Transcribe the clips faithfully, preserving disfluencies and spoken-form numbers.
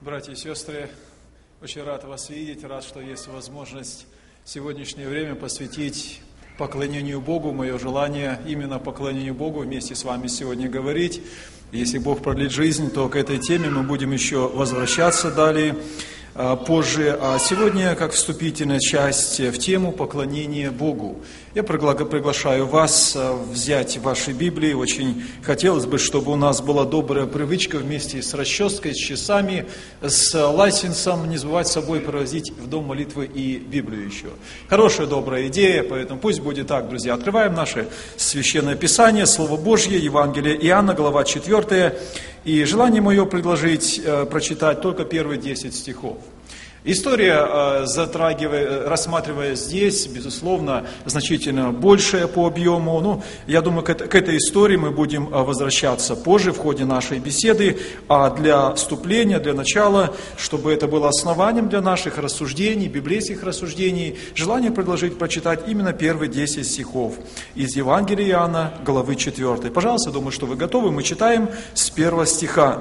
Братья и сестры, очень рад вас видеть, рад, что есть возможность сегодняшнее время посвятить поклонению Богу. Мое желание именно поклонению Богу вместе с вами сегодня говорить. Если Бог продлит жизнь, то к этой теме мы будем еще возвращаться далее, позже. А сегодня, как вступительная часть в тему поклонения Богу. Я приглашаю вас взять ваши Библии. Очень хотелось бы, чтобы у нас была добрая привычка вместе с расческой, с часами, с лайсенсом не забывать с собой провозить в дом молитвы и Библию еще. Хорошая, добрая идея, поэтому пусть будет так, друзья. Открываем наше Священное Писание, Слово Божье, Евангелие Иоанна, глава четвёртая. И желание мое предложить прочитать только первые десять стихов. История, затрагивая, рассматривая здесь, безусловно, значительно большая по объему. Ну, я думаю, к, к этой истории мы будем возвращаться позже в ходе нашей беседы. А для вступления, для начала, чтобы это было основанием для наших рассуждений, библейских рассуждений, желание предложить прочитать именно первые десять стихов из Евангелия Иоанна, главы четвёртой. Пожалуйста, думаю, что вы готовы. Мы читаем с первого стиха.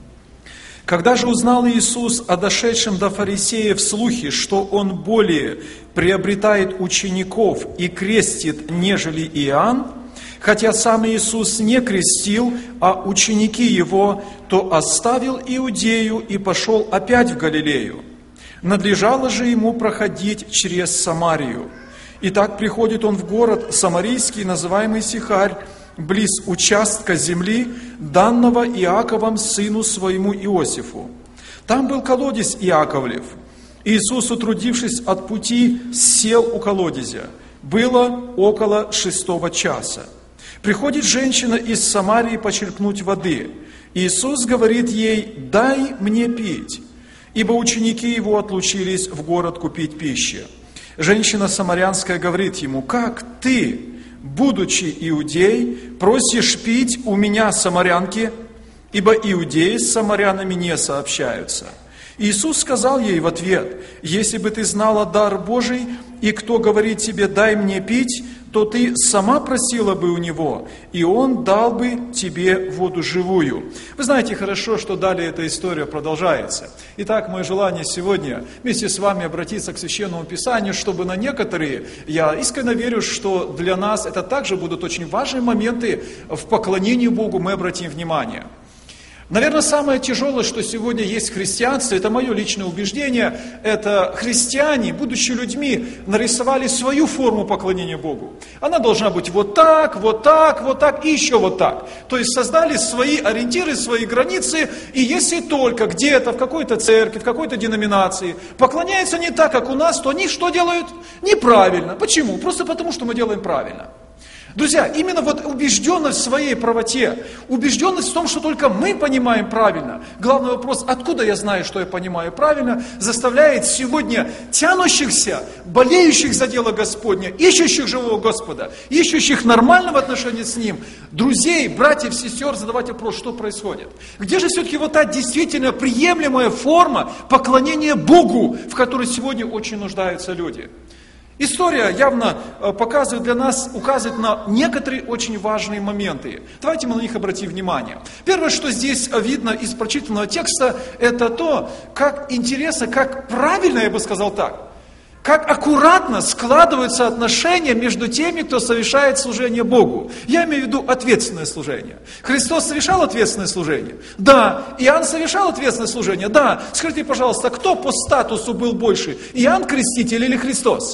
Когда же узнал Иисус о дошедшем до фарисеев слухе, что Он более приобретает учеников и крестит, нежели Иоанн, хотя сам Иисус не крестил, а ученики Его, то оставил Иудею и пошел опять в Галилею. Надлежало же Ему проходить через Самарию. Итак, приходит Он в город самарийский, называемый Сихарь, близ участка земли, данного Иаковом сыну своему Иосифу. Там был колодезь Иаковлев. Иисус, утрудившись от пути, сел у колодезя. Было около шестого часа. Приходит женщина из Самарии почерпнуть воды. Иисус говорит ей: «Дай мне пить», ибо ученики Его отлучились в город купить пищи. Женщина самарянская говорит Ему: «Как ты, будучи иудей, просишь пить у меня, самарянки, ибо иудеи с самарянами не сообщаются». Иисус сказал ей в ответ: «Если бы ты знала дар Божий, и кто говорит тебе: дай мне пить, то ты сама просила бы у Него, и Он дал бы тебе воду живую». Вы знаете хорошо, что далее эта история продолжается. Итак, мое желание сегодня вместе с вами обратиться к Священному Писанию, чтобы на некоторые, я искренне верю, что для нас это также будут очень важные моменты в поклонении Богу, мы обратим внимание. Наверное, самое тяжелое, что сегодня есть в христианстве, это мое личное убеждение, это христиане, будучи людьми, нарисовали свою форму поклонения Богу. Она должна быть вот так, вот так, вот так и еще вот так. То есть создали свои ориентиры, свои границы, и если только где-то в какой-то церкви, в какой-то деноминации поклоняются не так, как у нас, то они что делают? Неправильно. Почему? Просто потому, что мы делаем правильно. Друзья, именно вот убежденность в своей правоте, убежденность в том, что только мы понимаем правильно, главный вопрос, откуда я знаю, что я понимаю правильно, заставляет сегодня тянущихся, болеющих за дело Господне, ищущих живого Господа, ищущих нормального отношения с Ним, друзей, братьев, сестер, задавать вопрос, что происходит. Где же все-таки вот та действительно приемлемая форма поклонения Богу, в которой сегодня очень нуждаются люди? История явно показывает для нас, указывает на некоторые очень важные моменты. Давайте мы на них обратим внимание. Первое, что здесь видно из прочитанного текста, это то, как интересно, как правильно, я бы сказал так, как аккуратно складываются отношения между теми, кто совершает служение Богу. Я имею в виду ответственное служение. Христос совершал ответственное служение? Да. Иоанн совершал ответственное служение? Да. Скажите, пожалуйста, кто по статусу был больше? Иоанн Креститель или Христос?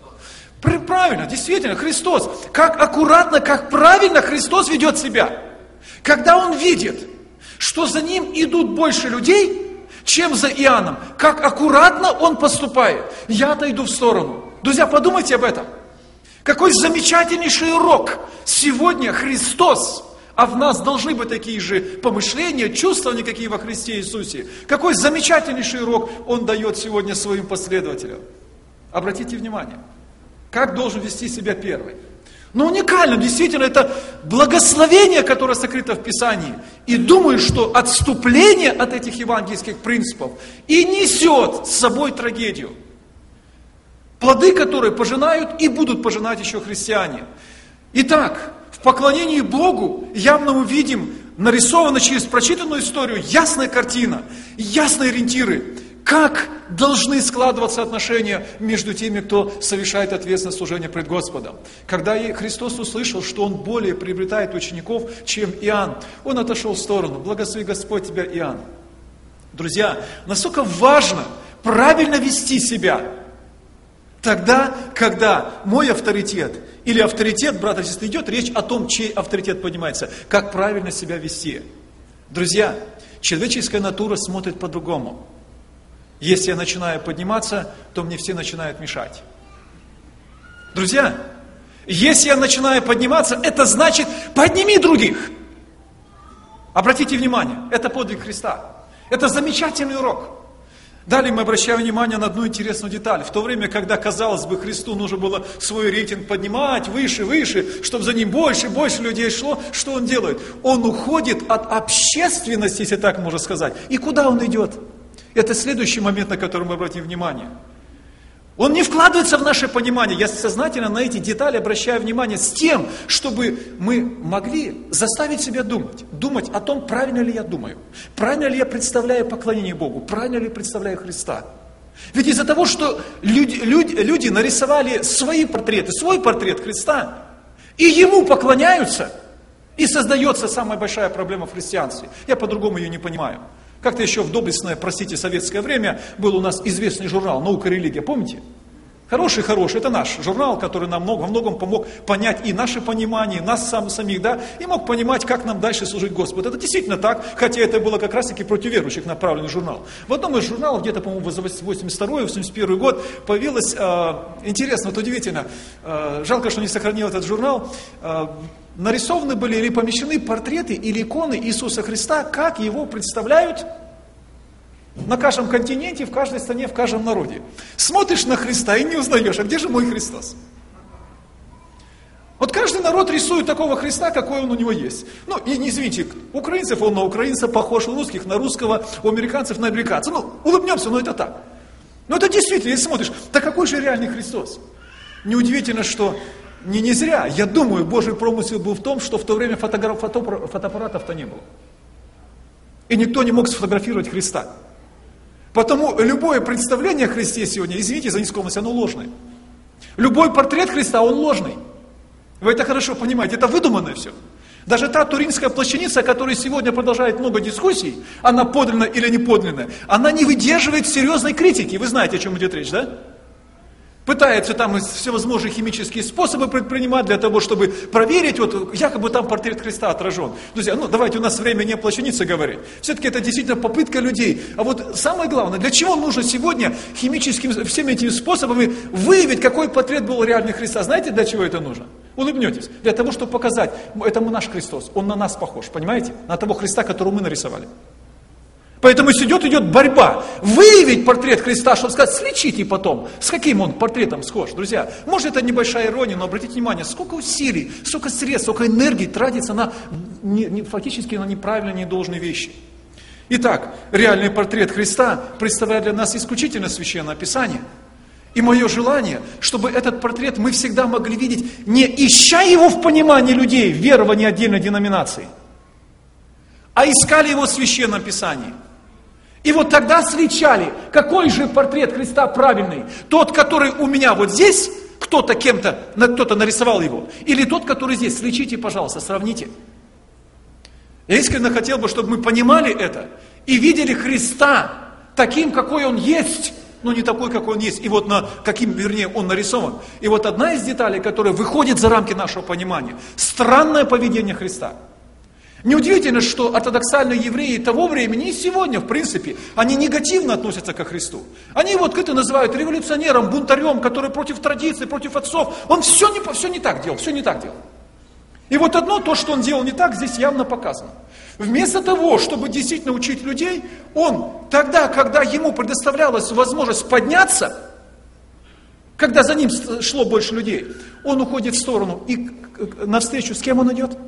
Правильно, действительно, Христос. Как аккуратно, как правильно Христос ведет себя. Когда Он видит, что за Ним идут больше людей, чем за Иоанном, как аккуратно Он поступает. Я отойду в сторону. Друзья, подумайте об этом. Какой замечательнейший урок сегодня Христос, а в нас должны быть такие же помышления, чувства никакие во Христе Иисусе. Какой замечательнейший урок Он дает сегодня своим последователям. Обратите внимание. Как должен вести себя первый? Но уникально, действительно, это благословение, которое сокрыто в Писании. И думаю, что отступление от этих евангельских принципов и несет с собой трагедию. Плоды, которые пожинают и будут пожинать еще христиане. Итак, в поклонении Богу явно мы видим нарисована через прочитанную историю ясная картина, ясные ориентиры, как должны складываться отношения между теми, кто совершает ответственное служение пред Господом. Когда Христос услышал, что Он более приобретает учеников, чем Иоанн, Он отошел в сторону. Благослови Господь тебя, Иоанн. Друзья, насколько важно правильно вести себя тогда, когда мой авторитет или авторитет брата и сестры, идет речь о том, чей авторитет поднимается, как правильно себя вести. Друзья, человеческая натура смотрит по-другому. Если я начинаю подниматься, то мне все начинают мешать. Друзья, если я начинаю подниматься, это значит подними других. Обратите внимание, это подвиг Христа. Это замечательный урок. Далее мы обращаем внимание на одну интересную деталь. В то время, когда, казалось бы, Христу нужно было свой рейтинг поднимать выше, выше, чтобы за ним больше, больше людей шло, что Он делает? Он уходит от общественности, если так можно сказать. И куда Он идет? Это следующий момент, на который мы обратим внимание. Он не вкладывается в наше понимание. Я сознательно на эти детали обращаю внимание с тем, чтобы мы могли заставить себя думать. Думать о том, правильно ли я думаю. Правильно ли я представляю поклонение Богу. Правильно ли представляю Христа. Ведь из-за того, что люди, люди, люди нарисовали свои портреты, свой портрет Христа, и Ему поклоняются, и создается самая большая проблема в христианстве. Я по-другому ее не понимаю. Как-то еще в доблестное, простите, советское время был у нас известный журнал «Наука и религия», помните? Хороший-хороший, это наш журнал, который нам много, во многом помог понять и наше понимание, и нас сам, самих, да, и мог понимать, как нам дальше служить Господу. Это действительно так, хотя это было как раз-таки против верующих направленный журнал. В одном из журналов, где-то, по-моему, за восемьдесят второй восемьдесят первый год, появилось, э, интересно, вот удивительно, э, жалко, что не сохранил этот журнал, э, нарисованы были или помещены портреты или иконы Иисуса Христа, как Его представляют на каждом континенте, в каждой стране, в каждом народе. Смотришь на Христа и не узнаешь, а где же мой Христос? Вот каждый народ рисует такого Христа, какой он у него есть. Ну, и не извините, у украинцев он на украинца похож, у русских на русского, у американцев на американца. Ну, улыбнемся, но это так. Но это действительно, если смотришь, так какой же реальный Христос? Неудивительно, что не, не зря, я думаю, Божий промысел был в том, что в то время фотограф, фото, фотоаппаратов-то не было. И никто не мог сфотографировать Христа. Потому любое представление о Христе сегодня, извините за нескромность, оно ложное. Любой портрет Христа, он ложный. Вы это хорошо понимаете, это выдуманное все. Даже та туринская плащаница, которая сегодня продолжает много дискуссий, она подлинная или не подлинная, она не выдерживает серьезной критики. Вы знаете, о чем идет речь, да? Пытаются там всевозможные химические способы предпринимать для того, чтобы проверить, вот якобы там портрет Христа отражен. Друзья, ну давайте, у нас время не о плащанице говорить. Все-таки это действительно попытка людей. А вот самое главное, для чего нужно сегодня химическими всеми этими способами выявить, какой портрет был реальный Христа? Знаете, для чего это нужно? Улыбнетесь. Для того, чтобы показать, это наш Христос, Он на нас похож, понимаете? На того Христа, которого мы нарисовали. Поэтому идет, идет борьба. Выявить портрет Христа, чтобы сказать, сличите потом, с каким он портретом схож. Друзья, может это небольшая ирония, но обратите внимание, сколько усилий, сколько средств, сколько энергии тратится на, не, не, фактически на неправильные, недолжные вещи. Итак, реальный портрет Христа представляет для нас исключительно Священное Писание. И мое желание, чтобы этот портрет мы всегда могли видеть, не ища его в понимании людей, в веровании отдельной деноминации, а искали его в Священном Писании. И вот тогда сличали, какой же портрет Христа правильный. Тот, который у меня вот здесь, кто-то кем-то, кто-то нарисовал его, или тот, который здесь. Сличите, пожалуйста, сравните. Я искренне хотел бы, чтобы мы понимали это и видели Христа таким, какой Он есть, но не такой, какой Он есть. И вот на каким, вернее, Он нарисован. И вот одна из деталей, которая выходит за рамки нашего понимания, странное поведение Христа. Неудивительно, что ортодоксальные евреи того времени и сегодня, в принципе, они негативно относятся ко Христу. Они его открыто называют революционером, бунтарем, который против традиций, против отцов. Он все не, все не так делал, все не так делал. И вот одно, то, что он делал не так, здесь явно показано. Вместо того, чтобы действительно учить людей, он тогда, когда ему предоставлялась возможность подняться, когда за ним шло больше людей, он уходит в сторону и навстречу с кем он идет?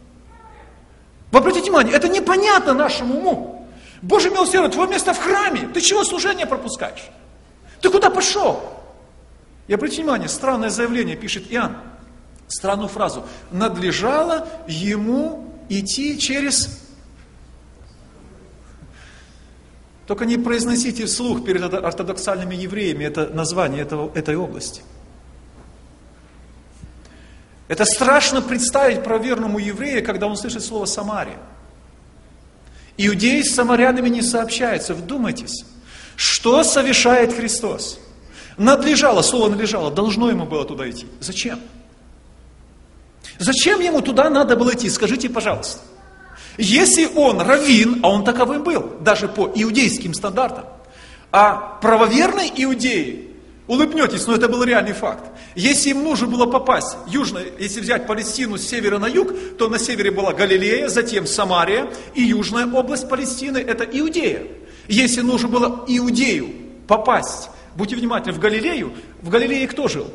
Вы обратите внимание, это непонятно нашему уму. Боже милосердный, твое место в храме. Ты чего служение пропускаешь? Ты куда пошел? И обратите внимание, странное заявление пишет Иоанн. Странную фразу. Надлежало ему идти через Только не произносите вслух перед ортодоксальными евреями это название этого, этой области. Это страшно представить правоверному еврею, когда он слышит слово «Самария». Иудеи с самарянами не сообщаются. Вдумайтесь, что совершает Христос? Надлежало, слово надлежало, должно ему было туда идти. Зачем? Зачем ему туда надо было идти? Скажите, пожалуйста. Если он раввин, а он таковым был, даже по иудейским стандартам, а правоверные иудеи, улыбнетесь, но это был реальный факт. Если им нужно было попасть, южно, если взять Палестину с севера на юг, то на севере была Галилея, затем Самария, и южная область Палестины, это Иудея. Если нужно было Иудею попасть, будьте внимательны, в Галилею, в Галилее кто жил?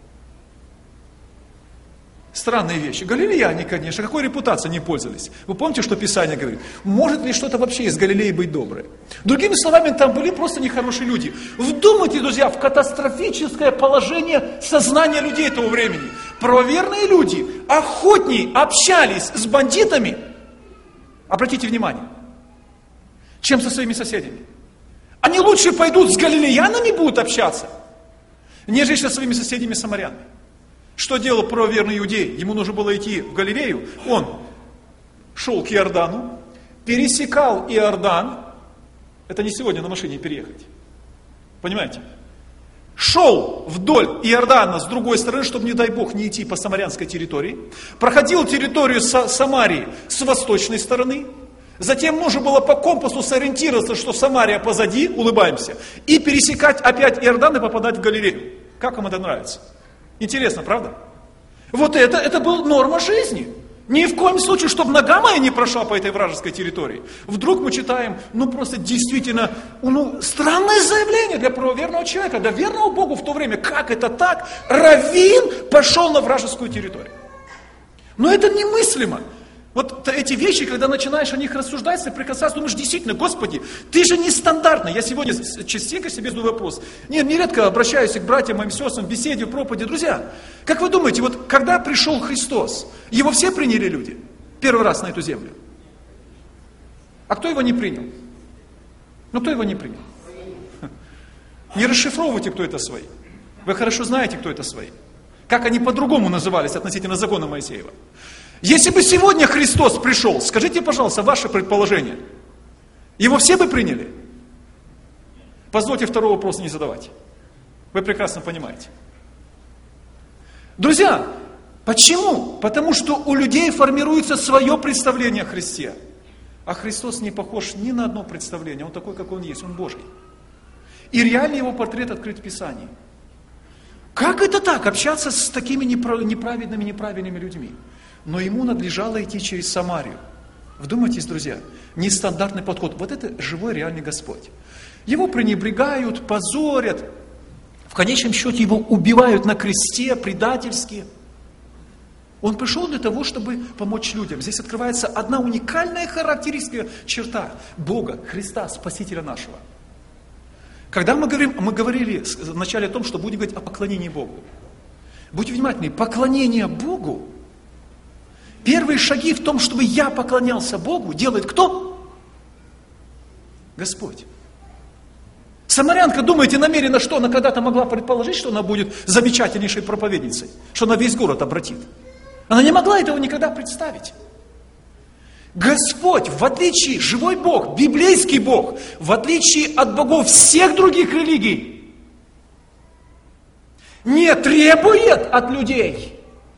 Странные вещи. Галилеяне, конечно, какой репутацией они пользовались? Вы помните, что Писание говорит? Может ли что-то вообще из Галилеи быть доброе? Другими словами, там были просто нехорошие люди. Вдумайтесь, друзья, в катастрофическое положение сознания людей того времени. Правоверные люди охотнее общались с бандитами, обратите внимание, чем со своими соседями. Они лучше пойдут с галилеянами будут общаться, нежели со своими соседями-самарянами. Что делал правоверный иудей? Ему нужно было идти в Галилею. Он шел к Иордану, пересекал Иордан. Это не сегодня на машине переехать. Понимаете? Шел вдоль Иордана с другой стороны, чтобы, не дай Бог, не идти по самарянской территории. Проходил территорию Самарии с восточной стороны. Затем нужно было по компасу сориентироваться, что Самария позади, улыбаемся, и пересекать опять Иордан и попадать в Галилею. Как вам это нравится? Интересно, правда? Вот это, это была норма жизни. Ни в коем случае, чтобы нога моя не прошла по этой вражеской территории. Вдруг мы читаем, ну просто действительно, ну, странное заявление для правоверного человека, для верного Богу в то время. Как это так? Раввин пошел на вражескую территорию. Но это немыслимо. Вот эти вещи, когда начинаешь о них рассуждать, соприкасаться, думаешь, действительно, Господи, ты же нестандартный. Я сегодня частенько себе задаю вопрос. Нет, нередко обращаюсь к братьям, моим сестрам, в беседе, в проповеди. Друзья, как вы думаете, вот когда пришел Христос, его все приняли люди? Первый раз на эту землю. А кто его не принял? Ну, кто его не принял? Не расшифровывайте, кто это свои. Вы хорошо знаете, кто это свои. Как они по-другому назывались относительно закона Моисеева. Если бы сегодня Христос пришел, скажите, пожалуйста, ваше предположение, его все бы приняли? Позвольте второй вопрос не задавать. Вы прекрасно понимаете. Друзья, почему? Потому что у людей формируется свое представление о Христе. А Христос не похож ни на одно представление. Он такой, как Он есть, Он Божий. И реально Его портрет открыт в Писании. Как это так, общаться с такими неправедными, неправильными людьми? Но ему надлежало идти через Самарию. Вдумайтесь, друзья, нестандартный подход. Вот это живой, реальный Господь. Его пренебрегают, позорят. В конечном счете его убивают на кресте предательски. Он пришел для того, чтобы помочь людям. Здесь открывается одна уникальная характеристика, черта Бога, Христа, Спасителя нашего. Когда мы говорим, мы говорили вначале о том, что будем говорить о поклонении Богу. Будьте внимательны, поклонение Богу, первые шаги в том, чтобы я поклонялся Богу, делает кто? Господь. Самарянка, думаете, намеренно, что она когда-то могла предположить, что она будет замечательнейшей проповедницей, что она весь город обратит? Она не могла этого никогда представить. Господь, в отличие, живой Бог, библейский Бог, в отличие от богов всех других религий, не требует от людей,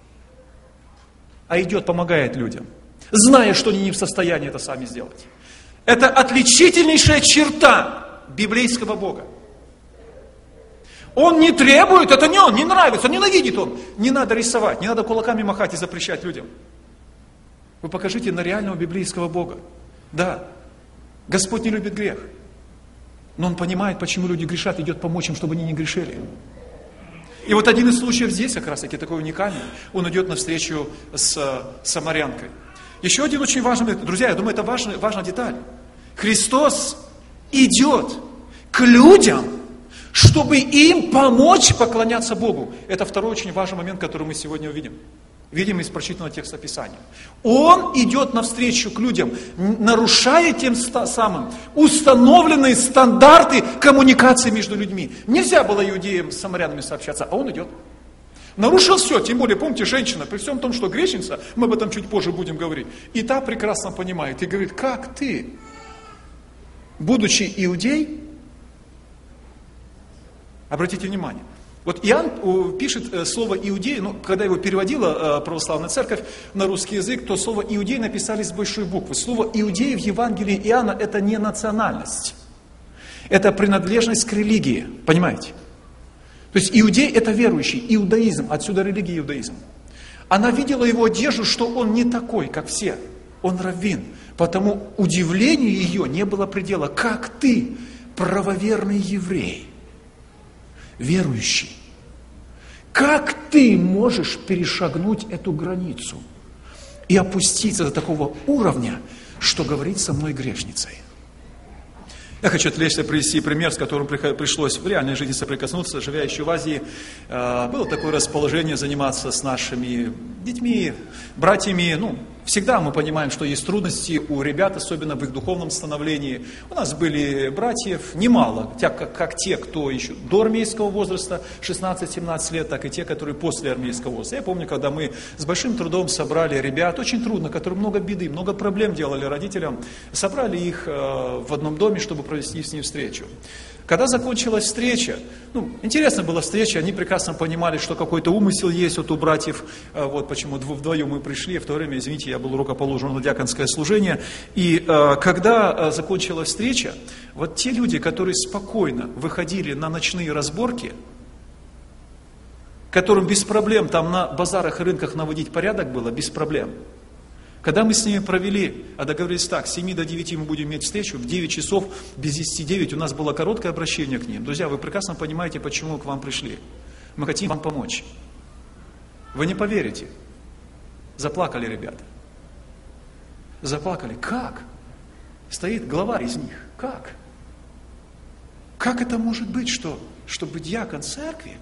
а идет, помогает людям, зная, что они не в состоянии это сами сделать. Это отличительнейшая черта библейского Бога. Он не требует, это не он, не нравится, ненавидит он. Не надо рисовать, не надо кулаками махать и запрещать людям. Вы покажите на реального библейского Бога. Да, Господь не любит грех, но Он понимает, почему люди грешат, идет помочь им, чтобы они не грешили. И вот один из случаев здесь, как раз таки такой уникальный, он идет навстречу с самарянкой. Еще один очень важный, друзья, я думаю, это важная, важная деталь. Христос идет к людям, чтобы им помочь поклоняться Богу. Это второй очень важный момент, который мы сегодня увидим. Видим из прочитанного текста Писания. Он идет навстречу к людям, нарушая тем самым установленные стандарты коммуникации между людьми. Нельзя было иудеям с самарянами сообщаться, а он идет. Нарушил все, тем более, помните, женщина, при всем том, что грешница, мы об этом чуть позже будем говорить, и та прекрасно понимает, и говорит, как ты, будучи иудей, обратите внимание, вот Иоанн пишет слово «иудей», ну, когда его переводила православная церковь на русский язык, то слово «иудей» написали с большой буквы. Слово «иудей» в Евангелии Иоанна – это не национальность, это принадлежность к религии, понимаете? То есть иудей – это верующий, иудаизм, отсюда религия иудаизм. Она видела его одежду, что он не такой, как все, он раввин. Потому удивлению ее не было предела. Как ты, правоверный еврей, верующий, как ты можешь перешагнуть эту границу и опуститься до такого уровня, что говорить со мной грешницей? Я хочу отвлечься, привести пример, с которым пришлось в реальной жизни соприкоснуться. Живя еще в Азии, было такое расположение заниматься с нашими детьми, братьями. Ну, всегда мы понимаем, что есть трудности у ребят, особенно в их духовном становлении. У нас были братьев немало, как, как те, кто еще до армейского возраста, шестнадцать-семнадцать лет, так и те, которые после армейского возраста. Я помню, когда мы с большим трудом собрали ребят, очень трудно, которые много беды, много проблем делали родителям, собрали их в одном доме, чтобы провести с ним встречу. Когда закончилась встреча, ну, интересная была встреча, они прекрасно понимали, что какой-то умысел есть вот у братьев, вот почему вдвоем мы пришли, в то время, извините, я был рукоположен на диаконское служение, и э, когда закончилась встреча, вот те люди, которые спокойно выходили на ночные разборки, которым без проблем там на базарах и рынках наводить порядок было, без проблем. Когда мы с ними провели, а договорились так, с семи до девяти мы будем иметь встречу, в девять часов, без десяти девять у нас было короткое обращение к ним. Друзья, вы прекрасно понимаете, почему мы к вам пришли. Мы хотим вам помочь. Вы не поверите. Заплакали ребята. Заплакали. Как? Стоит главарь из них. Как? Как это может быть, что, чтобы диакон церкви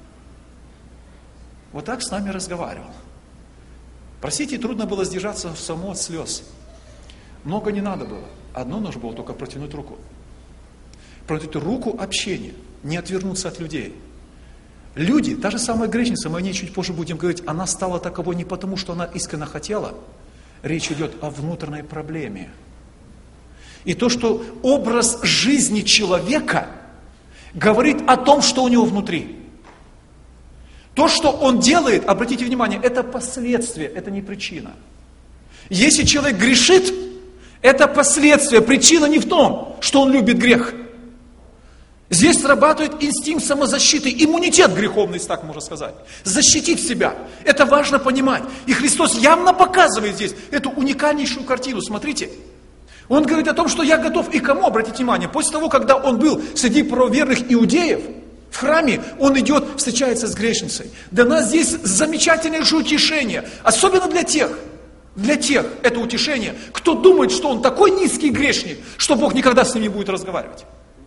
вот так с нами разговаривал? Простите, трудно было сдержаться само от слез. Много не надо было. Одно нужно было только протянуть руку. Протянуть руку общения, не отвернуться от людей. Люди, та же самая грешница, мы о ней чуть позже будем говорить, она стала таковой не потому, что она искренне хотела. Речь идет о внутренней проблеме. И то, что образ жизни человека говорит о том, что у него внутри. То, что он делает, обратите внимание, это последствие, это не причина. Если человек грешит, это последствие, причина не в том, что он любит грех. Здесь срабатывает инстинкт самозащиты, иммунитет греховный, так можно сказать. Защитить себя. Это важно понимать. И Христос явно показывает здесь эту уникальнейшую картину. Смотрите. Он говорит о том, что я готов и кому, обратите внимание, после того, когда он был среди правоверных иудеев, в храме он идет, встречается с грешницей. Для нас здесь замечательное же утешение. Особенно для тех, для тех это утешение, кто думает, что он такой низкий грешник, что Бог никогда с ним не будет разговаривать.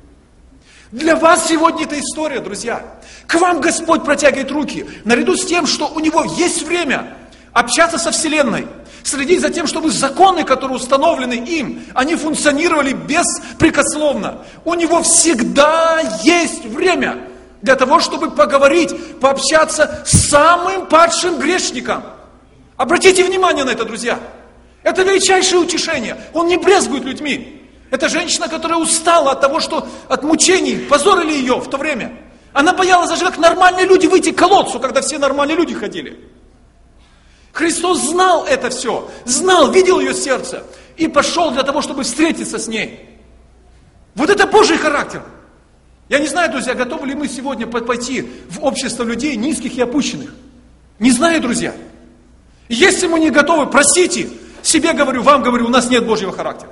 Для вас сегодня эта история, друзья. К вам Господь протягивает руки, наряду с тем, что у Него есть время общаться со Вселенной, следить за тем, чтобы законы, которые установлены им, они функционировали беспрекословно. У Него всегда есть время для того, чтобы поговорить, пообщаться с самым падшим грешником. Обратите внимание на это, друзья. Это величайшее утешение. Он не брезгует людьми. Это женщина, которая устала от того, что от мучений позорили ее в то время. Она боялась даже как нормальные люди выйти к колодцу, когда все нормальные люди ходили. Христос знал это все, знал, видел ее сердце и пошел для того, чтобы встретиться с ней. Вот это Божий характер. Я не знаю, друзья, готовы ли мы сегодня пойти в общество людей низких и опущенных. Не знаю, друзья. Если мы не готовы, просите. Себе говорю, вам говорю, у нас нет Божьего характера.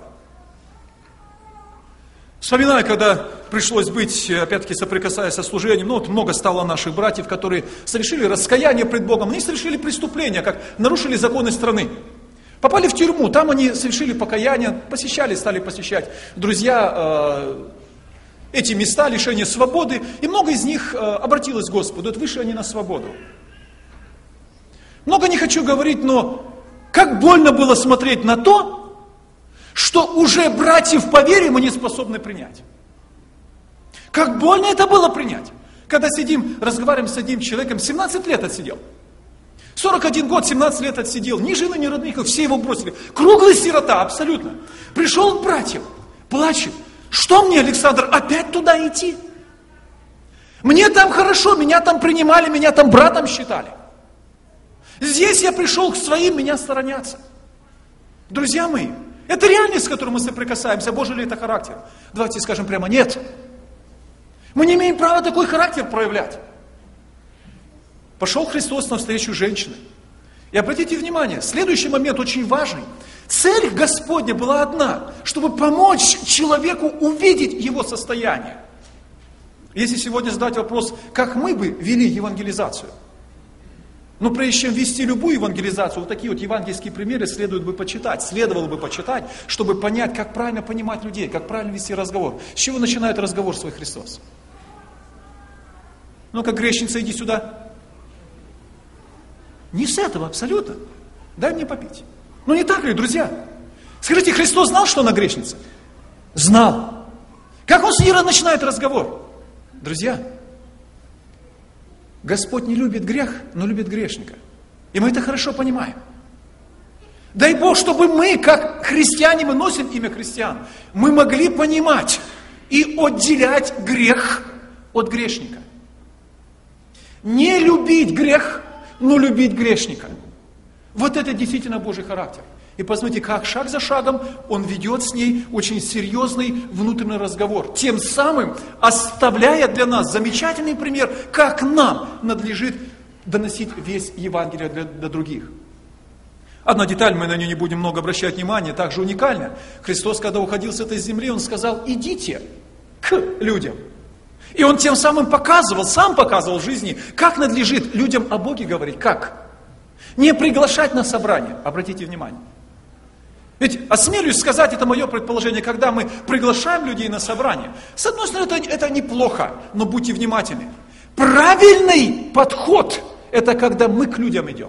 Вспоминаю, когда пришлось быть, опять-таки, соприкасаясь со служением, ну вот много стало наших братьев, которые совершили раскаяние пред Богом, они совершили преступление, как нарушили законы страны. Попали в тюрьму, там они совершили покаяние, посещали, стали посещать друзья э, эти места лишения свободы, и много из них э, обратилось к Господу, это вышли они на свободу. Много не хочу говорить, но как больно было смотреть на то, что уже братьев по вере мы не способны принять. Как больно это было принять. Когда сидим, разговариваем с одним человеком, семнадцать лет отсидел. сорок один год, семнадцать лет отсидел. Ни жены, ни родных, все его бросили. Круглый сирота, абсолютно. Пришел к братьям, плачет. Что мне, Александр, опять туда идти? Мне там хорошо, меня там принимали, меня там братом считали. Здесь я пришел к своим, меня сторонятся. Друзья мои, это реальность, с которой мы соприкасаемся. Божий ли это характер? Давайте скажем прямо, нет. Мы не имеем права такой характер проявлять. Пошел Христос навстречу женщине. И обратите внимание, следующий момент очень важный. Цель Господня была одна, чтобы помочь человеку увидеть его состояние. Если сегодня задать вопрос, как мы бы вели евангелизацию, но прежде чем вести любую евангелизацию, вот такие вот евангельские примеры следует бы почитать, следовало бы почитать, чтобы понять, как правильно понимать людей, как правильно вести разговор. С чего начинает разговор свой Христос? Ну-ка, грешница, иди сюда. Не с этого абсолютно. Дай мне попить. Ну не так ли, друзья? Скажите, Христос знал, что она грешница? Знал. Как он с ней начинает разговор? Друзья, Господь не любит грех, но любит грешника. И мы это хорошо понимаем. Дай Бог, чтобы мы, как христиане, мы носим имя христиан, мы могли понимать и отделять грех от грешника. Не любить грех, но любить грешника. Вот это действительно Божий характер. И посмотрите, как шаг за шагом он ведет с ней очень серьезный внутренний разговор. Тем самым оставляя для нас замечательный пример, как нам надлежит доносить весь Евангелие для, для других. Одна деталь, мы на нее не будем много обращать внимания, также уникальная. Христос, когда уходил с этой земли, он сказал, идите к людям. И он тем самым показывал, сам показывал в жизни, как надлежит людям о Боге говорить. Как? Не приглашать на собрание, обратите внимание. Ведь, осмелюсь сказать, это мое предположение, когда мы приглашаем людей на собрание, с одной стороны, это, это неплохо, но будьте внимательны. Правильный подход, это когда мы к людям идем.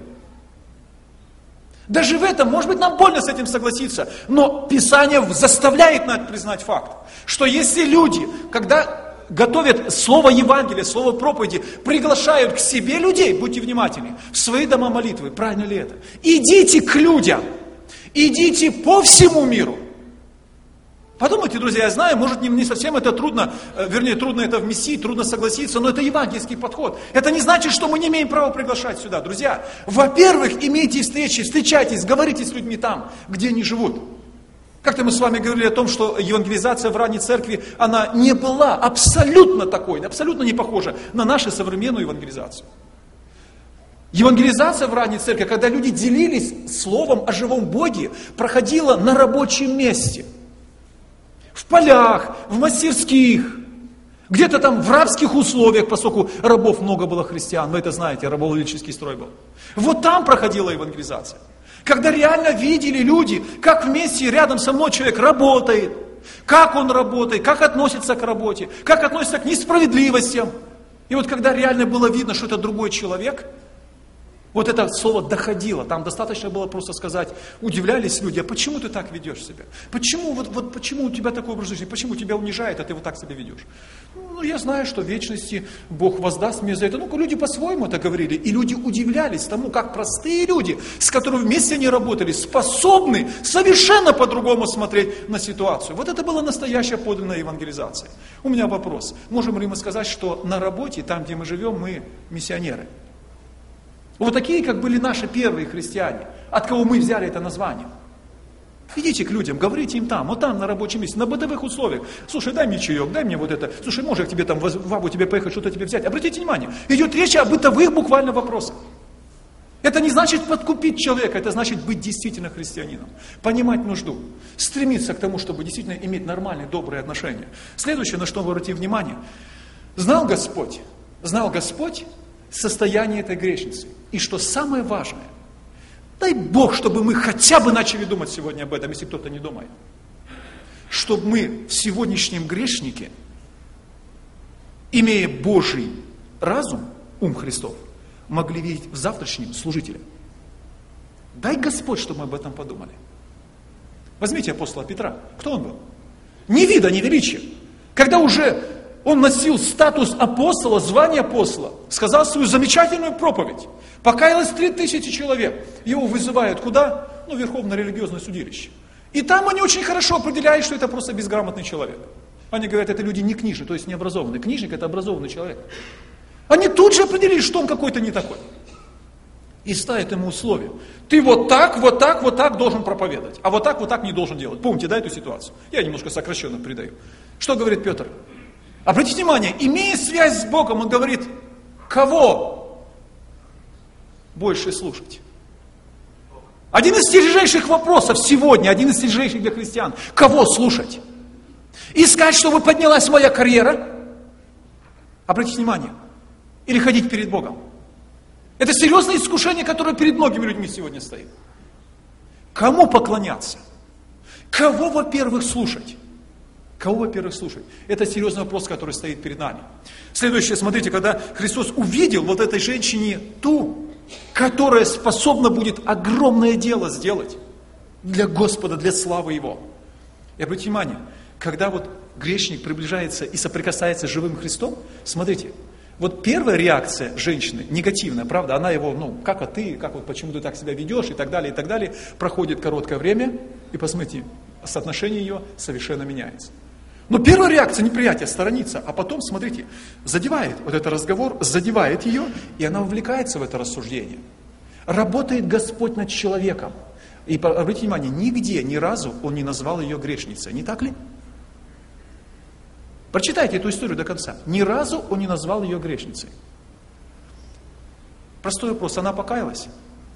Даже в этом, может быть, нам больно с этим согласиться, но Писание заставляет нас признать факт, что если люди, когда готовят слово Евангелия, слово проповеди, приглашают к себе людей, будьте внимательны, в свои дома молитвы, правильно ли это? Идите к людям. Идите по всему миру. Подумайте, друзья, я знаю, может не, не совсем это трудно, вернее, трудно это вместить, трудно согласиться, но это евангельский подход. Это не значит, что мы не имеем права приглашать сюда. Друзья, во-первых, имейте встречи, встречайтесь, говорите с людьми там, где они живут. Как-то мы с вами говорили о том, что евангелизация в ранней церкви, она не была абсолютно такой, абсолютно не похожа на нашу современную евангелизацию. Евангелизация в ранней церкви, когда люди делились словом о живом Боге, проходила на рабочем месте. В полях, в мастерских, где-то там в рабских условиях, поскольку рабов много было христиан, вы это знаете, рабовладельческий строй был. Вот там проходила евангелизация. Когда реально видели люди, как вместе рядом со мной человек работает, как он работает, как относится к работе, как относится к несправедливостям. И вот когда реально было видно, что это другой человек, вот это слово доходило, там достаточно было просто сказать, удивлялись люди, а почему ты так ведешь себя? Почему, вот, вот, почему у тебя такой образ жизни? Почему тебя унижает, а ты вот так себя ведешь? Ну, я знаю, что в вечности Бог воздаст мне за это. Ну, люди по-своему это говорили, и люди удивлялись тому, как простые люди, с которыми вместе они работали, способны совершенно по-другому смотреть на ситуацию. Вот это была настоящая подлинная евангелизация. У меня вопрос, можем ли мы сказать, что на работе, там, где мы живем, мы миссионеры? Вот такие, как были наши первые христиане, от кого мы взяли это название. Идите к людям, говорите им там, вот там на рабочем месте, на бытовых условиях. Слушай, дай мне чаек, дай мне вот это. Слушай, может я к тебе там, в Абу тебе поехать, что-то тебе взять. Обратите внимание, идет речь о бытовых буквально вопросах. Это не значит подкупить человека, это значит быть действительно христианином. Понимать нужду, стремиться к тому, чтобы действительно иметь нормальные, добрые отношения. Следующее, на что вы обратите внимание. Знал Господь, знал Господь, состояние этой грешницы. И что самое важное, дай Бог, чтобы мы хотя бы начали думать сегодня об этом, если кто-то не думает. Чтобы мы в сегодняшнем грешнике, имея Божий разум, ум Христов, могли видеть в завтрашнем служителя. Дай Господь, чтобы мы об этом подумали. Возьмите апостола Петра. Кто он был? Ни вида, ни величия. Когда уже он носил статус апостола, звание апостола, сказал свою замечательную проповедь. Покаялось три тысячи человек. Его вызывают куда? Ну, в Верховное религиозное судилище. И там они очень хорошо определяют, что это просто безграмотный человек. Они говорят, это люди не книжные, то есть не образованные. Книжник – это образованный человек. Они тут же определили, что он какой-то не такой. И ставят ему условия. Ты вот так, вот так, вот так должен проповедовать. А вот так, вот так не должен делать. Помните, да, эту ситуацию? Я немножко сокращенно передаю. Что говорит Петр? Обратите внимание, имея связь с Богом, он говорит, кого больше слушать? Один из тяжелейших вопросов сегодня, один из тяжелейших для христиан. Кого слушать? Искать, чтобы поднялась моя карьера? Обратите внимание. Или ходить перед Богом? Это серьезное искушение, которое перед многими людьми сегодня стоит. Кому поклоняться? Кого, во-первых, слушать? Кого, во-первых, слушать? Это серьезный вопрос, который стоит перед нами. Следующее, смотрите, когда Христос увидел вот этой женщине ту, которая способна будет огромное дело сделать для Господа, для славы Его. И обратите внимание, когда вот грешник приближается и соприкасается с живым Христом, смотрите, вот первая реакция женщины, негативная, правда, она его, ну, как а ты, как вот, почему ты так себя ведешь, и так далее, и так далее. Проходит короткое время, и посмотрите, соотношение ее совершенно меняется. Но первая реакция неприятия, сторониться, а потом, смотрите, задевает вот этот разговор, задевает ее, и она увлекается в это рассуждение. Работает Господь над человеком. И обратите внимание, нигде, ни разу он не назвал ее грешницей, не так ли? Прочитайте эту историю до конца. Ни разу он не назвал ее грешницей. Простой вопрос, она покаялась?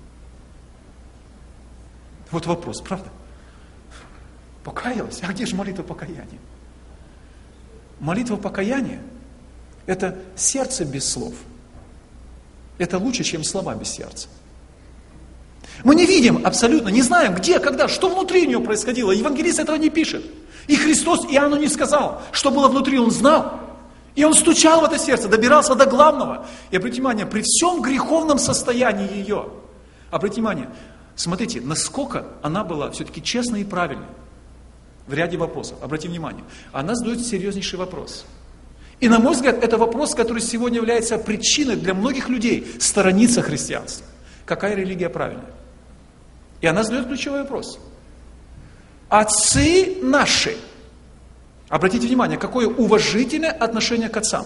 Вот вопрос, правда? Покаялась? А где же молитва покаяния? Молитва покаяния – это сердце без слов. Это лучше, чем слова без сердца. Мы не видим абсолютно, не знаем, где, когда, что внутри у нее происходило. Евангелист этого не пишет. И Христос Иоанну не сказал, что было внутри, он знал. И он стучал в это сердце, добирался до главного. И обратите внимание, при всем греховном состоянии ее, обратите внимание, смотрите, насколько она была все-таки честной и правильной в ряде вопросов. Обратите внимание, она задает серьезнейший вопрос. И на мой взгляд, это вопрос, который сегодня является причиной для многих людей сторониться христианства. Какая религия правильная? И она задает ключевой вопрос. Отцы наши. Обратите внимание, какое уважительное отношение к отцам.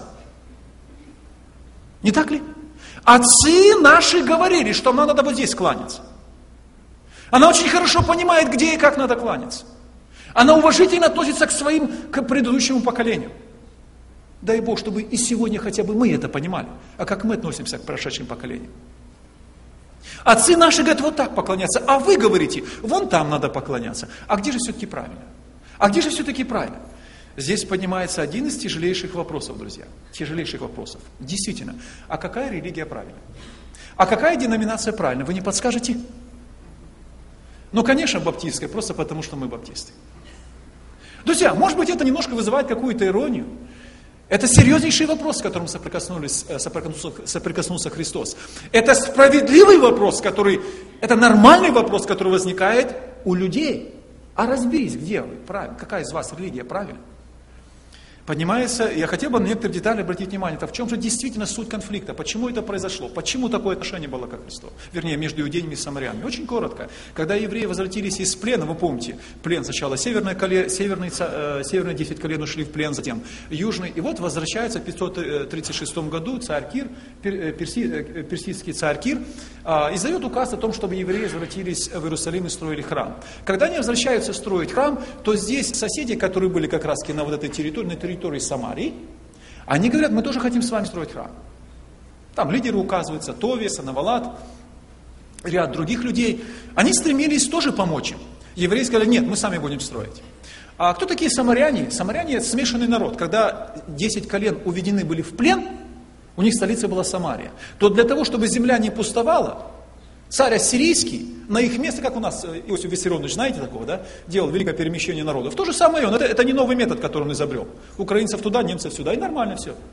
Не так ли? Отцы наши говорили, что нам надо вот здесь кланяться. Она очень хорошо понимает, где и как надо кланяться. Она уважительно относится к своим, к предыдущему поколению. Дай Бог, чтобы и сегодня хотя бы мы это понимали. А как мы относимся к прошедшим поколениям? Отцы наши говорят, вот так поклоняться, а вы говорите, вон там надо поклоняться. А где же все-таки правильно? А где же все-таки правильно? Здесь поднимается один из тяжелейших вопросов, друзья. Тяжелейших вопросов. Действительно, а какая религия правильная? А какая деноминация правильная? Вы не подскажете? Ну, конечно, баптистская, просто потому что мы баптисты. Друзья, может быть, это немножко вызывает какую-то иронию. Это серьезнейший вопрос, с которым соприкоснулись, соприкоснулся, соприкоснулся Христос. Это справедливый вопрос, который, это нормальный вопрос, который возникает у людей. А разберись, где вы, правильно, какая из вас религия правильная? Поднимается, я хотел бы на некоторые детали обратить внимание, это в чем же действительно суть конфликта, почему это произошло, почему такое отношение было ко Христу, вернее, между иудеями и самарянами. Очень коротко, когда евреи возвратились из плена, вы помните, плен сначала северные, коле, северные, э, северные десять колен ушли в плен, затем южный, и вот возвращается в пятьсот тридцать шестом году царь Кир, пер, перси, персидский царь Кир, э, издает указ о том, чтобы евреи возвратились в Иерусалим и строили храм. Когда они возвращаются строить храм, то здесь соседи, которые были как раз на вот этой территории, на территории территории Самарии, они говорят, мы тоже хотим с вами строить храм. Там лидеры указываются, Товия, Санавалат, ряд других людей. Они стремились тоже помочь им. Евреи сказали, нет, мы сами будем строить. А кто такие самаряне? Самаряне – это смешанный народ. Когда десять колен уведены были в плен, у них столица была Самария. То для того, чтобы земля не пустовала, царь ассирийский, на их место, как у нас Иосиф Виссарионович, знаете такого, да, делал великое перемещение народов. То же самое он, это, это не новый метод, который он изобрел. Украинцев туда, немцев сюда, и нормально все.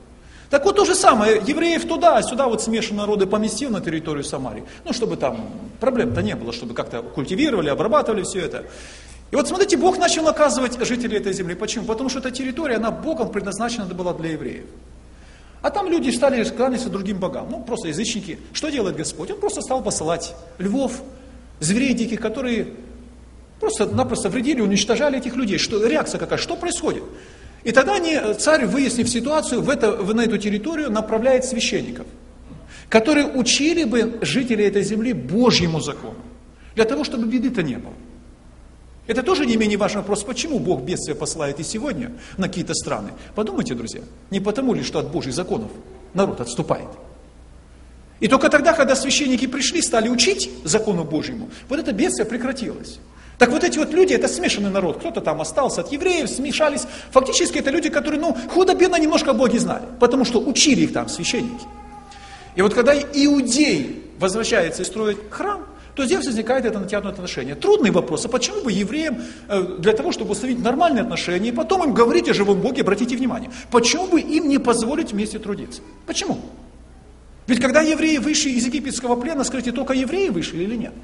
Так вот то же самое, евреев туда, сюда вот смешанные народы поместил на территорию Самарии. Ну, чтобы там проблем-то не было, чтобы как-то культивировали, обрабатывали все это. И вот смотрите, Бог начал наказывать жителей этой земли. Почему? Потому что эта территория, она Богом предназначена была для евреев. А там люди стали кланяться другим богам, ну просто язычники. Что делает Господь? Он просто стал посылать львов, зверей диких, которые просто-напросто вредили, уничтожали этих людей. Что, реакция какая? Что происходит? И тогда они, царь, выяснив ситуацию, в это, в, на эту территорию направляет священников, которые учили бы жителей этой земли Божьему закону, для того, чтобы беды-то не было. Это тоже не менее важный вопрос, почему Бог бедствия посылает и сегодня на какие-то страны. Подумайте, друзья, не потому ли, что от Божьих законов народ отступает. И только тогда, когда священники пришли, стали учить закону Божьему, вот это бедствие прекратилось. Так вот эти вот люди, это смешанный народ, кто-то там остался от евреев, смешались. Фактически это люди, которые, ну, худо-бедно немножко о Боге знали, потому что учили их там священники. И вот когда иудеи возвращаются и строят храм, то здесь возникает это натянутое отношение. Трудный вопрос, а почему бы евреям, для того, чтобы установить нормальные отношения, и потом им говорить о живом Боге, обратите внимание, почему бы им не позволить вместе трудиться? Почему? Ведь когда евреи вышли из египетского плена, скажите, только евреи вышли или нет?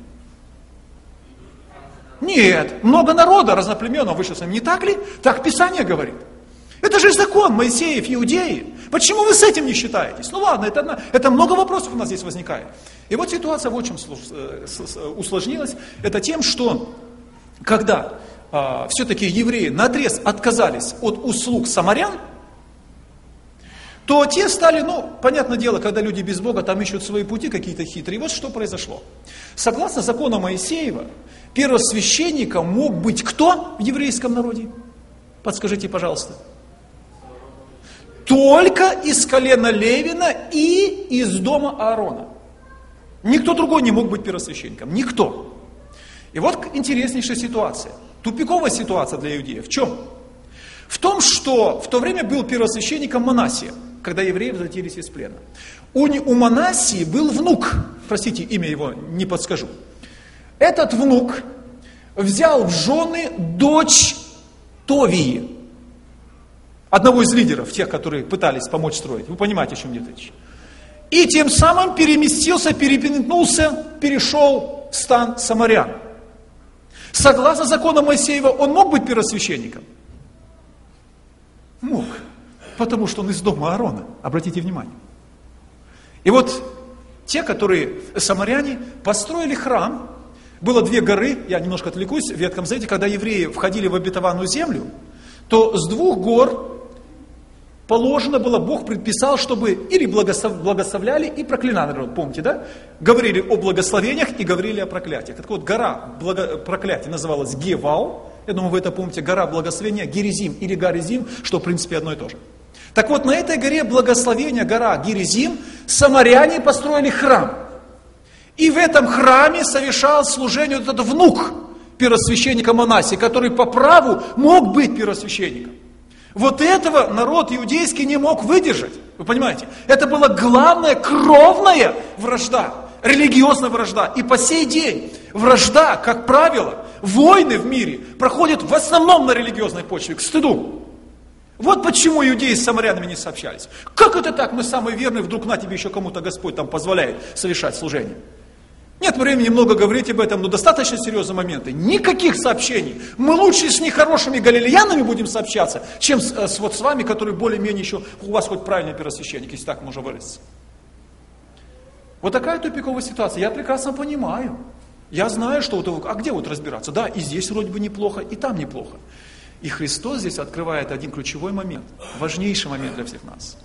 Нет, много народа разноплеменного вышло с ним, не так ли? Так Писание говорит. Это же закон Моисеев, Иудеи. Почему вы с этим не считаетесь? Ну ладно, это, это много вопросов у нас здесь возникает. И вот ситуация в чем усложнилась. Это тем, что когда а, все-таки евреи наотрез отказались от услуг самарян, то те стали, ну, понятное дело, когда люди без Бога там ищут свои пути какие-то хитрые. И вот что произошло. Согласно закону Моисеева, первосвященником мог быть кто в еврейском народе? Подскажите, пожалуйста. Только из колена Левина и из дома Аарона. Никто другой не мог быть первосвященником. Никто. И вот интереснейшая ситуация. Тупиковая ситуация для иудеев. В чем? В том, что в то время был первосвященником Манассия, когда евреи возвратились из плена. У, у Манассии был внук, простите, имя его не подскажу. Этот внук взял в жены дочь Товии, одного из лидеров, тех, которые пытались помочь строить. Вы понимаете, о чем идет речь. И тем самым переместился, перепнулся, перешел в стан самарян. Согласно закону Моисеева, он мог быть первосвященником? Мог. Потому что он из дома Аарона. Обратите внимание. И вот те, которые самаряне, построили храм. Было две горы, я немножко отвлекусь, в Ветхом Завете, когда евреи входили в обетованную землю, то с двух гор положено было, Бог предписал, чтобы или благословляли и проклинали народ. Помните, да? Говорили о благословениях и говорили о проклятиях. Так вот, гора благо... проклятия называлась Гевал. Я думаю, вы это помните. Гора благословения Геризим или Гаризим, что в принципе одно и то же. Так вот, на этой горе благословения, гора Геризим, самаряне построили храм. И в этом храме совершал служение вот этот внук первосвященника Манассии, который по праву мог быть первосвященником. Вот этого народ иудейский не мог выдержать. Вы понимаете? Это была главная кровная вражда, религиозная вражда. И по сей день вражда, как правило, войны в мире проходят в основном на религиозной почве, к стыду. Вот почему иудеи с самарянами не сообщались. Как это так? Мы самые верные, вдруг на тебе еще кому-то Господь там позволяет совершать служение. Нет времени много говорить об этом, но достаточно серьезные моменты. Никаких сообщений. Мы лучше с нехорошими галилеянами будем сообщаться, чем с, с, вот с вами, которые более-менее еще, у вас хоть правильный первосвященник, если так можно выразиться. Вот такая тупиковая ситуация. Я прекрасно понимаю. Я знаю, что вот, а где вот разбираться? Да, и здесь вроде бы неплохо, и там неплохо. И Христос здесь открывает один ключевой момент, важнейший момент для всех нас.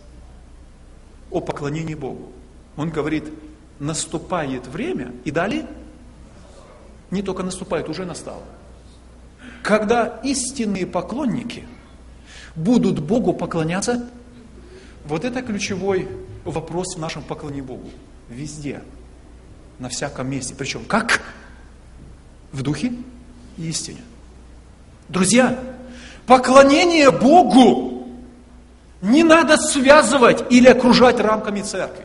О поклонении Богу. Он говорит, наступает время, и далее не только наступает, уже настало. Когда истинные поклонники будут Богу поклоняться, вот это ключевой вопрос в нашем поклонении Богу. Везде, на всяком месте. Причем как? В духе и истине. Друзья, поклонение Богу не надо связывать или окружать рамками церкви.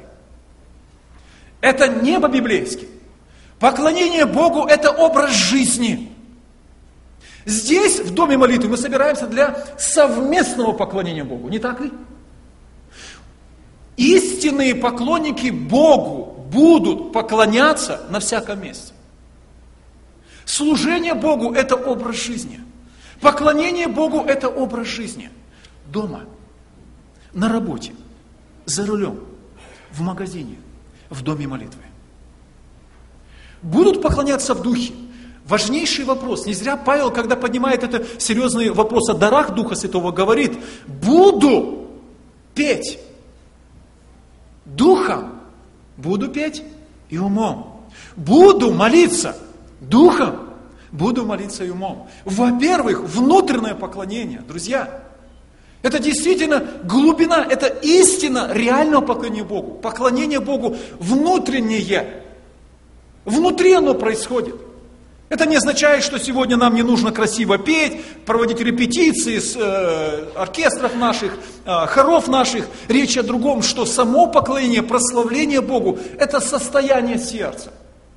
Это небо библейское. Поклонение Богу – это образ жизни. Здесь, в доме молитвы, мы собираемся для совместного поклонения Богу. Не так ли? Истинные поклонники Богу будут поклоняться на всяком месте. Служение Богу – это образ жизни. Поклонение Богу – это образ жизни. Дома, на работе, за рулем, в магазине, в доме молитвы. Будут поклоняться в духе. Важнейший вопрос. Не зря Павел, когда поднимает этот серьезный вопрос о дарах Духа Святого, говорит: буду петь духом, буду петь и умом. Буду молиться духом, буду молиться и умом. Во-первых, внутреннее поклонение, друзья. Это действительно глубина, это истина реального поклонения Богу. Поклонение Богу внутреннее. Внутри оно происходит. Это не означает, что сегодня нам не нужно красиво петь, проводить репетиции с э, оркестров наших, э, хоров наших. Речь о другом, что само поклонение, прославление Богу – это состояние сердца.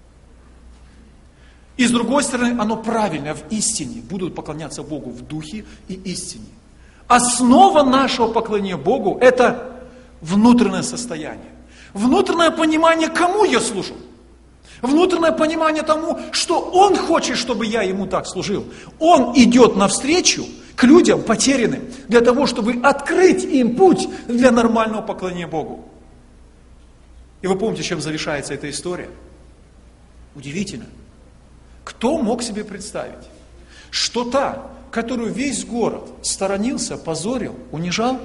И с другой стороны, оно правильное, в истине. Будут поклоняться Богу в духе и истине. Основа нашего поклонения Богу – это внутреннее состояние. Внутреннее понимание, кому я служу. Внутреннее понимание тому, что Он хочет, чтобы я Ему так служил. Он идет навстречу к людям потерянным, для того, чтобы открыть им путь для нормального поклонения Богу. И вы помните, чем завершается эта история? Удивительно. Кто мог себе представить, что та, которую весь город сторонился, позорил, унижал,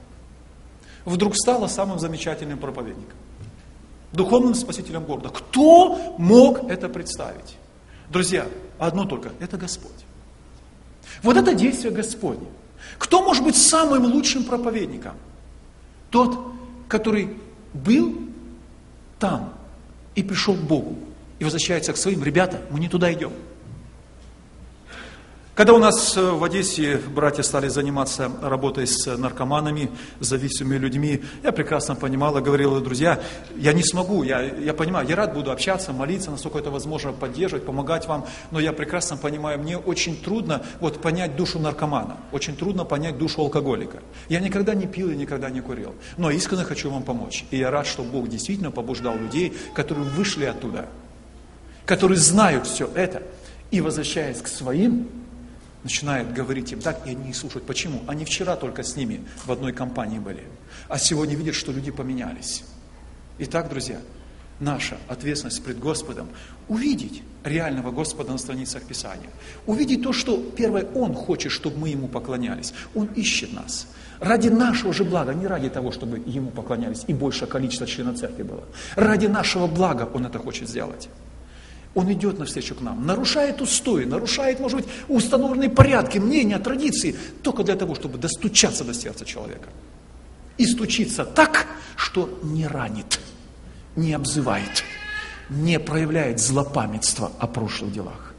вдруг стала самым замечательным проповедником, духовным спасителем города? Кто мог это представить? Друзья, одно только, это Господь. Вот это действие Господне. Кто может быть самым лучшим проповедником? Тот, который был там и пришел к Богу, и возвращается к своим: ребята, мы не туда идем. Когда у нас в Одессе братья стали заниматься работой с наркоманами, с зависимыми людьми, я прекрасно понимал и говорил: друзья, я не смогу, я, я понимаю, я рад буду общаться, молиться, насколько это возможно, поддерживать, помогать вам, но я прекрасно понимаю, мне очень трудно вот понять душу наркомана, очень трудно понять душу алкоголика. Я никогда не пил и никогда не курил, но искренне хочу вам помочь. И я рад, что Бог действительно побуждал людей, которые вышли оттуда, которые знают все это, и, возвращаясь к своим, начинает говорить им так, и они не слушают. Почему? Они вчера только с ними в одной компании были, а сегодня видят, что люди поменялись. Итак, друзья, наша ответственность пред Господом – увидеть реального Господа на страницах Писания. Увидеть то, что, первое, Он хочет, чтобы мы Ему поклонялись. Он ищет нас. Ради нашего же блага, не ради того, чтобы Ему поклонялись и большее количество членов церкви было. Ради нашего блага Он это хочет сделать. Он идет навстречу к нам, нарушает устои, нарушает, может быть, установленные порядки, мнения, традиции, только для того, чтобы достучаться до сердца человека. И стучиться так, что не ранит, не обзывает, не проявляет злопамятства о прошлых делах.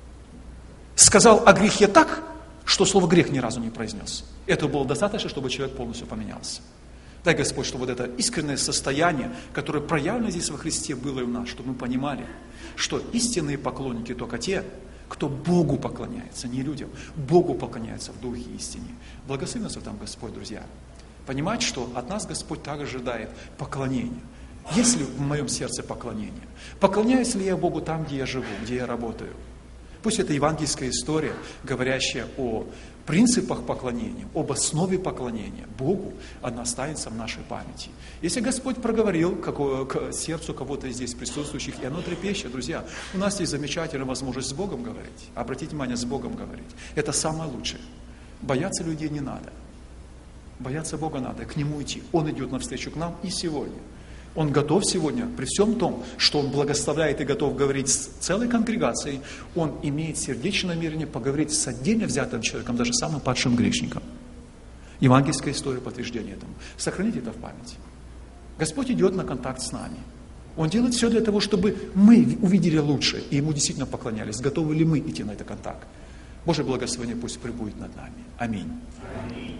Сказал о грехе так, что слово «грех» ни разу не произнес. Этого было достаточно, чтобы человек полностью поменялся. Дай, Господь, чтобы вот это искреннее состояние, которое проявлено здесь во Христе, было и у нас, чтобы мы понимали, что истинные поклонники только те, кто Богу поклоняется, не людям, Богу поклоняется в духе и истине. Благослови нас в этом Господь, друзья. Понимать, что от нас Господь также ожидает поклонения. Есть ли в моем сердце поклонение? Поклоняюсь ли я Богу там, где я живу, где я работаю? Пусть это евангельская история, говорящая о принципах поклонения, об основе поклонения Богу, она останется в нашей памяти. Если Господь проговорил к, к сердцу кого-то из здесь присутствующих, и оно трепещет, друзья, у нас есть замечательная возможность с Богом говорить. Обратите внимание, с Богом говорить. Это самое лучшее. Бояться людей не надо. Бояться Бога надо, к Нему идти. Он идет навстречу к нам и сегодня. Он готов сегодня, при всем том, что Он благословляет и готов говорить с целой конгрегацией, Он имеет сердечное намерение поговорить с отдельно взятым человеком, даже самым падшим грешником. Евангельская история подтверждения этому. Сохраните это в памяти. Господь идет на контакт с нами. Он делает все для того, чтобы мы увидели лучшее, и Ему действительно поклонялись. Готовы ли мы идти на этот контакт? Божье благословение пусть пребудет над нами. Аминь. Аминь.